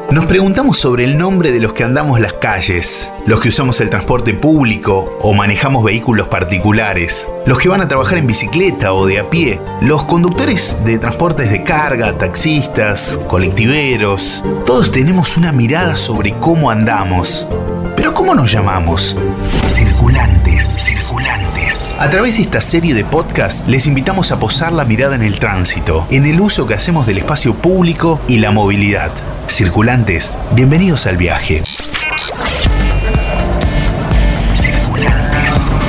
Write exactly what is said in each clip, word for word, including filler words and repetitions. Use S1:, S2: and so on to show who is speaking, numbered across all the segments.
S1: Nos preguntamos sobre el nombre de los que andamos las calles, los que usamos el transporte público o manejamos vehículos particulares, los que van a trabajar en bicicleta o de a pie, los conductores de transportes de carga, taxistas, colectiveros. Todos tenemos una mirada sobre cómo andamos. ¿Pero cómo nos llamamos? Circulantes, circulantes. A través de esta serie de podcasts les invitamos a posar la mirada en el tránsito, en el uso que hacemos del espacio público y la movilidad. Circulantes, bienvenidos al viaje. Circulantes.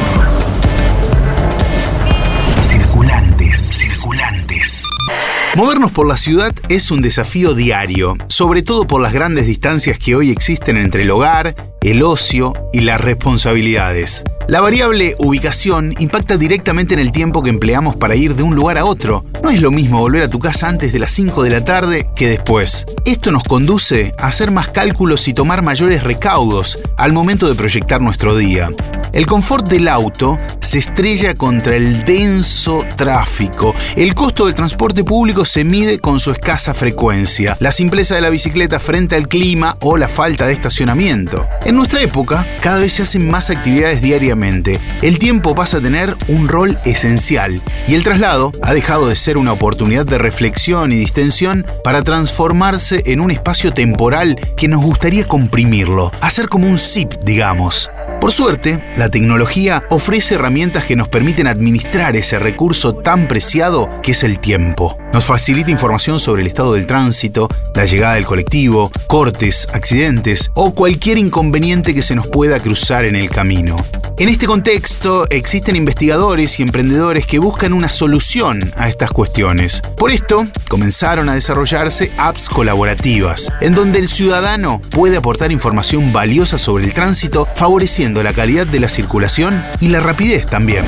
S1: Circulantes, circulantes. Movernos por la ciudad es un desafío diario, sobre todo por las grandes distancias que hoy existen entre el hogar, el ocio y las responsabilidades. La variable ubicación impacta directamente en el tiempo que empleamos para ir de un lugar a otro. No es lo mismo volver a tu casa antes de las cinco de la tarde que después. Esto nos conduce a hacer más cálculos y tomar mayores recaudos al momento de proyectar nuestro día. El confort del auto se estrella contra el denso tráfico. El costo del transporte público se mide con su escasa frecuencia, la simpleza de la bicicleta frente al clima o la falta de estacionamiento. En nuestra época, cada vez se hacen más actividades diariamente. El tiempo pasa a tener un rol esencial y el traslado ha dejado de ser una oportunidad de reflexión y distensión para transformarse en un espacio temporal que nos gustaría comprimirlo, hacer como un zip, digamos. Por suerte, la tecnología ofrece herramientas que nos permiten administrar ese recurso tan preciado que es el tiempo. Nos facilita información sobre el estado del tránsito, la llegada del colectivo, cortes, accidentes o cualquier inconveniente que se nos pueda cruzar en el camino. En este contexto, existen investigadores y emprendedores que buscan una solución a estas cuestiones. Por esto, comenzaron a desarrollarse apps colaborativas, en donde el ciudadano puede aportar información valiosa sobre el tránsito, favoreciendo la calidad de la circulación y la rapidez también.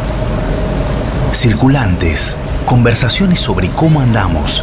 S1: Circulantes. Conversaciones sobre cómo andamos.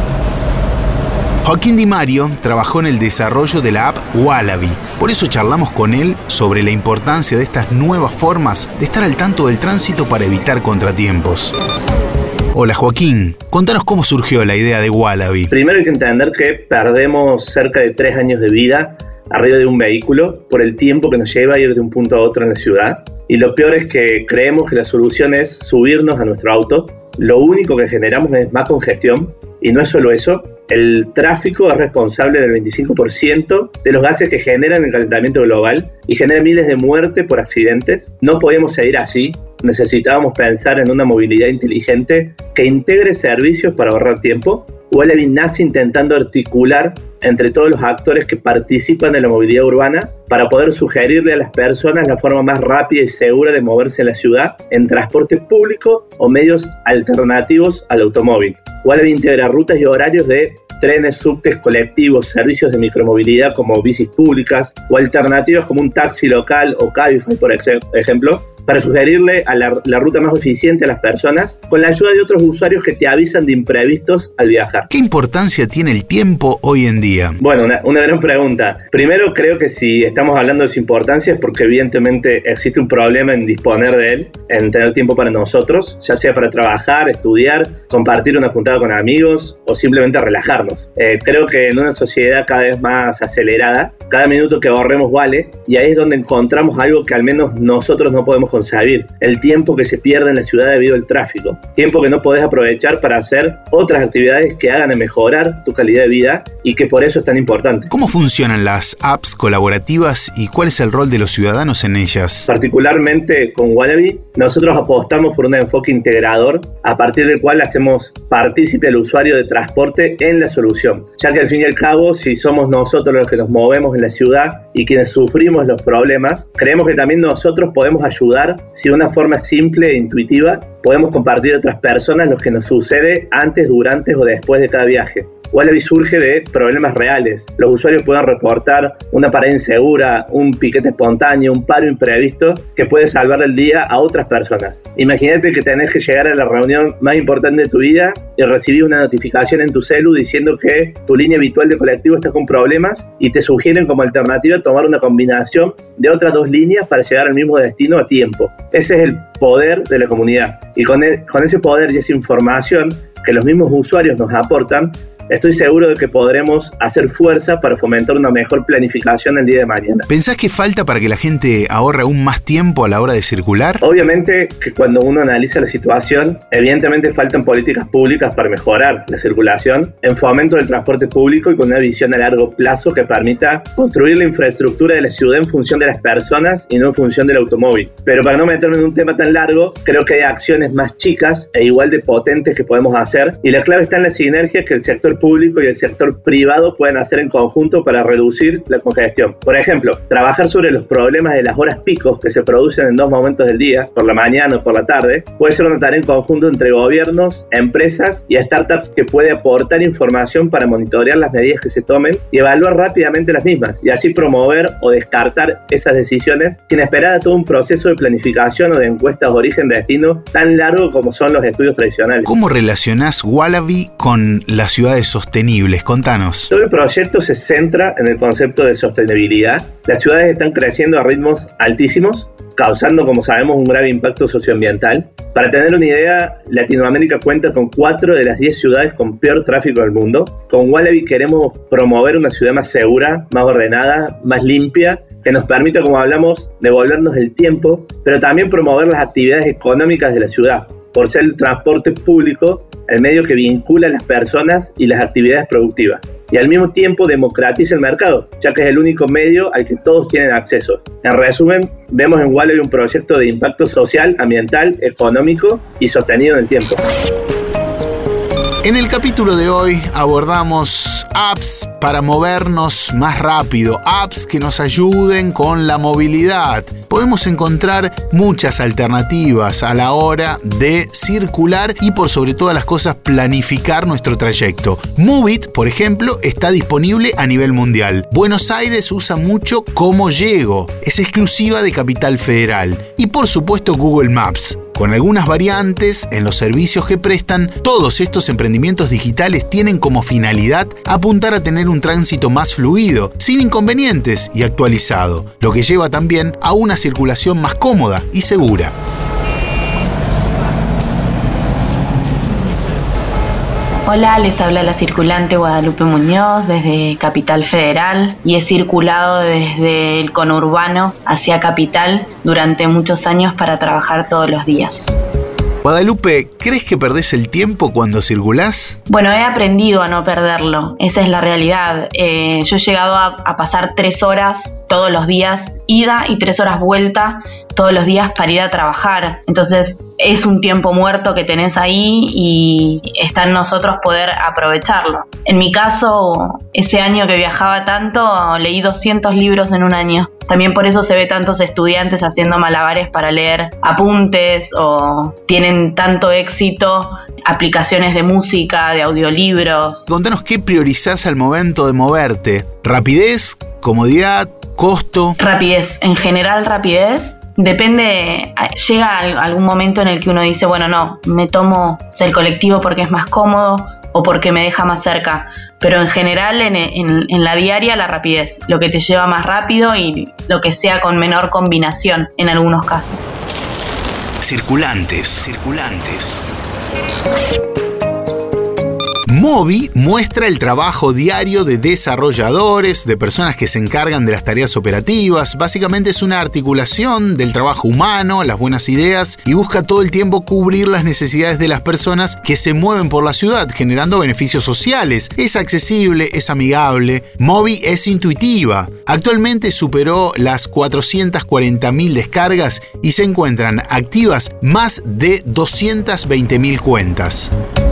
S1: Joaquín Di Mario trabajó en el desarrollo de la app Wallaby. Por eso charlamos con él sobre la importancia de estas nuevas formas de estar al tanto del tránsito para evitar contratiempos. Hola Joaquín, contanos cómo surgió la idea de Wallaby.
S2: Primero hay que entender que perdemos cerca de tres años de vida arriba de un vehículo por el tiempo que nos lleva a ir de un punto a otro en la ciudad. Y lo peor es que creemos que la solución es subirnos a nuestro auto. Lo único que generamos es más congestión. Y no es solo eso, el tráfico es responsable del veinticinco por ciento de los gases que generan el calentamiento global y genera miles de muertes por accidentes. No podemos seguir así. Necesitábamos pensar en una movilidad inteligente que integre servicios para ahorrar tiempo. Wallaby nace intentando articular entre todos los actores que participan de la movilidad urbana para poder sugerirle a las personas la forma más rápida y segura de moverse en la ciudad en transporte público o medios alternativos al automóvil. Wallaby integra rutas y horarios de trenes, subtes, colectivos, servicios de micromovilidad como bicis públicas o alternativas como un taxi local o Cabify, por ejemplo, para sugerirle a la, la ruta más eficiente a las personas con la ayuda de otros usuarios que te avisan de imprevistos al viajar.
S1: ¿Qué importancia tiene el tiempo hoy en día?
S2: Bueno, una, una gran pregunta. Primero, creo que si estamos hablando de su importancia es porque evidentemente existe un problema en disponer de él, en tener tiempo para nosotros, ya sea para trabajar, estudiar, compartir una juntada con amigos o simplemente relajarnos. Eh, creo que en una sociedad cada vez más acelerada, cada minuto que ahorremos vale, y ahí es donde encontramos algo que al menos nosotros no podemos concebir: el tiempo que se pierde en la ciudad debido al tráfico, tiempo que no podés aprovechar para hacer otras actividades que hagan mejorar tu calidad de vida y que por eso es tan importante.
S1: ¿Cómo funcionan las apps colaborativas y cuál es el rol de los ciudadanos en ellas?
S2: Particularmente con Wallaby, nosotros apostamos por un enfoque integrador a partir del cual hacemos partícipe al usuario de transporte en la solución, ya que al fin y al cabo, si somos nosotros los que nos movemos en la ciudad y quienes sufrimos los problemas, creemos que también nosotros podemos ayudar si de una forma simple e intuitiva podemos compartir a otras personas lo que nos sucede antes, durante o después de cada viaje. Wallaby surge de problemas reales. Los usuarios pueden reportar una pared insegura, un piquete espontáneo, un paro imprevisto que puede salvar el día a otras personas. Imagínate que tenés que llegar a la reunión más importante de tu vida y recibir una notificación en tu celu diciendo que tu línea habitual de colectivo está con problemas y te sugieren como alternativa tomar una combinación de otras dos líneas para llegar al mismo destino a tiempo. Ese es el poder de la comunidad. Y con, el, con ese poder y esa información que los mismos usuarios nos aportan, estoy seguro de que podremos hacer fuerza para fomentar una mejor planificación el día de mañana.
S1: ¿Pensás que falta para que la gente ahorre aún más tiempo a la hora de circular?
S2: Obviamente que cuando uno analiza la situación, evidentemente faltan políticas públicas para mejorar la circulación, en fomento del transporte público y con una visión a largo plazo que permita construir la infraestructura de la ciudad en función de las personas y no en función del automóvil. Pero para no meterme en un tema tan largo, creo que hay acciones más chicas e igual de potentes que podemos hacer, y la clave está en la sinergia que el sector público y el sector privado pueden hacer en conjunto para reducir la congestión. Por ejemplo, trabajar sobre los problemas de las horas picos que se producen en dos momentos del día, por la mañana o por la tarde, puede ser una tarea en conjunto entre gobiernos, empresas y startups que puede aportar información para monitorear las medidas que se tomen y evaluar rápidamente las mismas, y así promover o descartar esas decisiones sin esperar a todo un proceso de planificación o de encuestas de origen-destino tan largo como son los estudios tradicionales.
S1: ¿Cómo relacionás Wallaby con las ciudades sostenibles? Contanos.
S2: Todo el proyecto se centra en el concepto de sostenibilidad. Las ciudades están creciendo a ritmos altísimos, causando, como sabemos, un grave impacto socioambiental. Para tener una idea, Latinoamérica cuenta con cuatro de las diez ciudades con peor tráfico del mundo. Con Wallaby queremos promover una ciudad más segura, más ordenada, más limpia, que nos permita, como hablamos, devolvernos el tiempo, pero también promover las actividades económicas de la ciudad, por ser el transporte público el medio que vincula a las personas y las actividades productivas, y al mismo tiempo democratiza el mercado, ya que es el único medio al que todos tienen acceso. En resumen, vemos en Wallaby un proyecto de impacto social, ambiental, económico y sostenido en el tiempo.
S1: En el capítulo de hoy abordamos apps para movernos más rápido, apps que nos ayuden con la movilidad. Podemos encontrar muchas alternativas a la hora de circular y, por sobre todas las cosas, planificar nuestro trayecto. Moovit, por ejemplo, está disponible a nivel mundial. Buenos Aires usa mucho Cómo Llego, es exclusiva de Capital Federal. Y por supuesto Google Maps, con algunas variantes en los servicios que prestan. Todos estos emprendimientos digitales tienen como finalidad apuntar a tener un tránsito más fluido, sin inconvenientes y actualizado, lo que lleva también a una circulación más cómoda y segura.
S3: Hola, les habla la circulante Guadalupe Muñoz desde Capital Federal y he circulado desde el conurbano hacia Capital durante muchos años para trabajar todos los días.
S1: Guadalupe, ¿crees que perdés el tiempo cuando circulás?
S3: Bueno, he aprendido a no perderlo, esa es la realidad. Eh, yo he llegado a, a pasar tres horas todos los días, ida y tres horas vuelta todos los días para ir a trabajar. Entonces es un tiempo muerto que tenés ahí y está en nosotros poder aprovecharlo. En mi caso, ese año que viajaba tanto, leí doscientos libros en un año. También por eso se ve tantos estudiantes haciendo malabares para leer apuntes o tienen tanto éxito aplicaciones de música, de audiolibros.
S1: Contanos qué priorizás al momento de moverte. ¿Rapidez? ¿Comodidad? ¿Costo?
S3: Rapidez. En general, rapidez. Depende, llega algún momento en el que uno dice, bueno, no, me tomo el colectivo porque es más cómodo o porque me deja más cerca. Pero en general, en, en, en la diaria, la rapidez, lo que te lleva más rápido y lo que sea con menor combinación en algunos casos.
S1: Circulantes, circulantes. Movi muestra el trabajo diario de desarrolladores, de personas que se encargan de las tareas operativas. Básicamente es una articulación del trabajo humano, las buenas ideas, y busca todo el tiempo cubrir las necesidades de las personas que se mueven por la ciudad, generando beneficios sociales. Es accesible, es amigable. Movi es intuitiva. Actualmente superó las cuatrocientas cuarenta mil descargas y se encuentran activas más de doscientas veinte mil cuentas.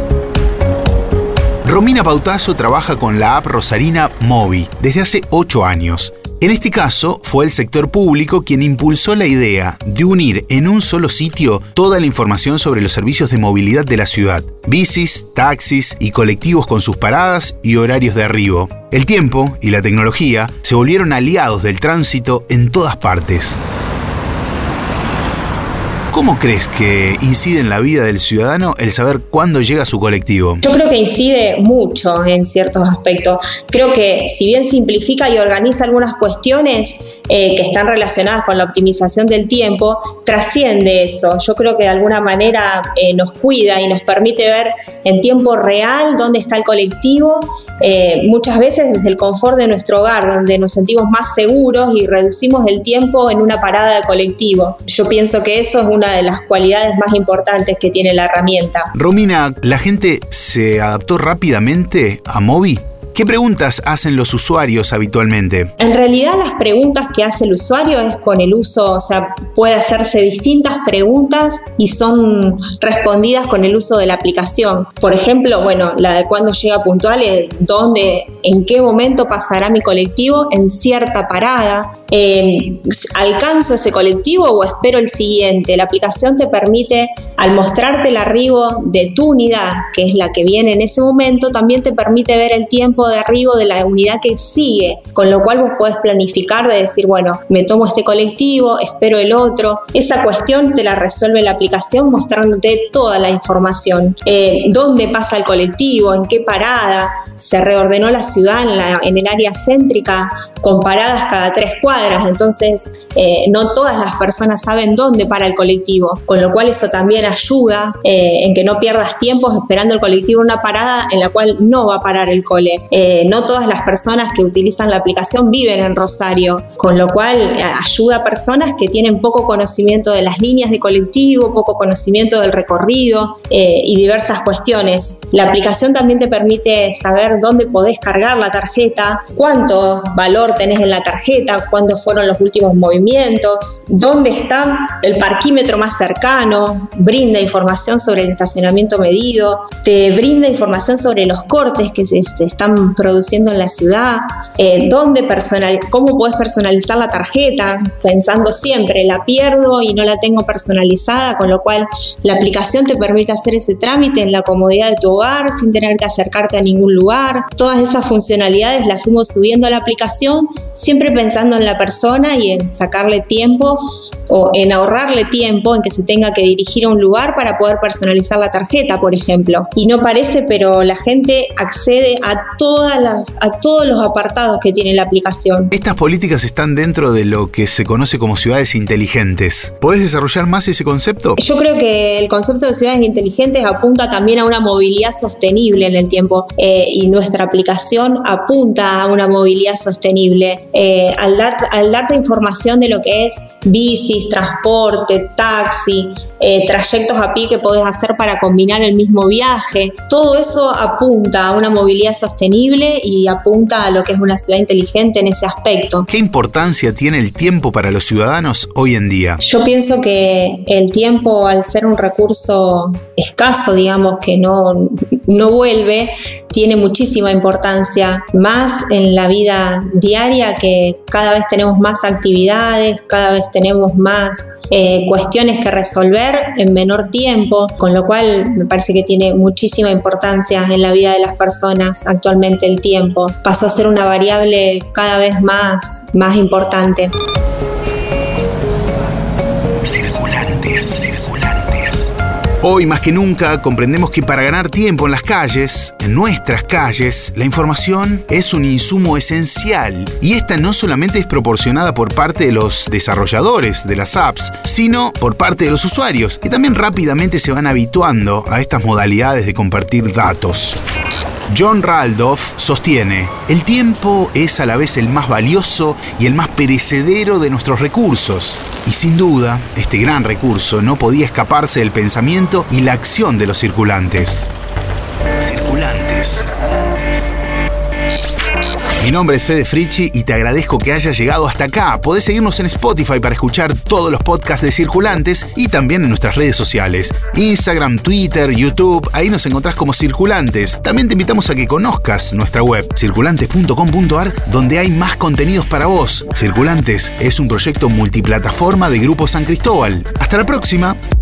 S1: Romina Pautazo trabaja con la app rosarina Movi desde hace ocho años. En este caso, fue el sector público quien impulsó la idea de unir en un solo sitio toda la información sobre los servicios de movilidad de la ciudad. Bicis, taxis y colectivos con sus paradas y horarios de arribo. El tiempo y la tecnología se volvieron aliados del tránsito en todas partes. ¿Cómo crees que incide en la vida del ciudadano el saber cuándo llega su colectivo?
S4: Yo creo que incide mucho en ciertos aspectos. Creo que si bien simplifica y organiza algunas cuestiones eh, que están relacionadas con la optimización del tiempo, trasciende eso. Yo creo que de alguna manera eh, nos cuida y nos permite ver en tiempo real dónde está el colectivo, eh, muchas veces desde el confort de nuestro hogar, donde nos sentimos más seguros y reducimos el tiempo en una parada de colectivo. Yo pienso que eso es una de las cualidades más importantes que tiene la herramienta.
S1: Romina, ¿la gente se adaptó rápidamente a Movi? ¿Qué preguntas hacen los usuarios habitualmente?
S4: En realidad las preguntas que hace el usuario es con el uso, o sea, puede hacerse distintas preguntas y son respondidas con el uso de la aplicación. Por ejemplo, bueno, la de cuándo llega puntual es dónde, en qué momento pasará mi colectivo en cierta parada. Eh, ¿Alcanzo ese colectivo o espero el siguiente? La aplicación te permite, al mostrarte el arribo de tu unidad, que es la que viene en ese momento, también te permite ver el tiempo de arribo de la unidad que sigue, con lo cual vos podés planificar de decir, bueno, me tomo este colectivo, espero el otro. Esa cuestión te la resuelve la aplicación mostrándote toda la información. Eh, ¿Dónde pasa el colectivo? ¿En qué parada? Se reordenó la ciudad en, la, en el área céntrica con paradas cada tres cuadras, entonces eh, no todas las personas saben dónde para el colectivo, con lo cual eso también ayuda eh, en que no pierdas tiempo esperando el colectivo en una parada en la cual no va a parar el cole. Eh, no todas las personas que utilizan la aplicación viven en Rosario, con lo cual eh, ayuda a personas que tienen poco conocimiento de las líneas de colectivo, poco conocimiento del recorrido eh, y diversas cuestiones. La aplicación también te permite saber dónde podés cargar la tarjeta, cuánto valor tenés en la tarjeta, cuándo fueron los últimos movimientos, dónde está el parquímetro más cercano, brinda información sobre el estacionamiento medido, te brinda información sobre los cortes que se, se están produciendo en la ciudad, eh, dónde personal, cómo podés personalizar la tarjeta, pensando siempre, la pierdo y no la tengo personalizada, con lo cual la aplicación te permite hacer ese trámite en la comodidad de tu hogar, sin tener que acercarte a ningún lugar. Todas esas funcionalidades las fuimos subiendo a la aplicación, siempre pensando en la persona y en sacarle tiempo o en ahorrarle tiempo en que se tenga que dirigir a un lugar para poder personalizar la tarjeta, por ejemplo. Y no parece, pero la gente accede a todas las, a todos los apartados que tiene la aplicación.
S1: Estas políticas están dentro de lo que se conoce como ciudades inteligentes. ¿Podés desarrollar más ese concepto?
S4: Yo creo que el concepto de ciudades inteligentes apunta también a una movilidad sostenible en el tiempo eh, y nuestra aplicación apunta a una movilidad sostenible. Eh, al, dar, al darte información de lo que es bicis, transporte, taxi, eh, trayectos a pie que podés hacer para combinar el mismo viaje, todo eso apunta a una movilidad sostenible y apunta a lo que es una ciudad inteligente en ese aspecto.
S1: ¿Qué importancia tiene el tiempo para los ciudadanos hoy en día?
S4: Yo pienso que el tiempo, al ser un recurso escaso, digamos, que no, no vuelve, tiene muchísima importancia, más en la vida diaria, que cada vez tenemos más actividades, cada vez tenemos más eh, cuestiones que resolver en menor tiempo, con lo cual me parece que tiene muchísima importancia en la vida de las personas. Actualmente el tiempo pasó a ser una variable cada vez más, más importante.
S1: Circulantes, circulantes. Hoy más que nunca comprendemos que para ganar tiempo en las calles, en nuestras calles, la información es un insumo esencial. Y esta no solamente es proporcionada por parte de los desarrolladores de las apps, sino por parte de los usuarios, que también rápidamente se van habituando a estas modalidades de compartir datos. John Raldoff sostiene: el tiempo es a la vez el más valioso y el más perecedero de nuestros recursos. Y sin duda, este gran recurso no podía escaparse del pensamiento y la acción de los circulantes. Circulantes. Mi nombre es Fede Fricci y te agradezco que hayas llegado hasta acá. Podés seguirnos en Spotify para escuchar todos los podcasts de Circulantes y también en nuestras redes sociales: Instagram, Twitter, YouTube. Ahí nos encontrás como Circulantes. También te invitamos a que conozcas nuestra web, circulantes punto com punto a r, donde hay más contenidos para vos. Circulantes es un proyecto multiplataforma de Grupo San Cristóbal. Hasta la próxima.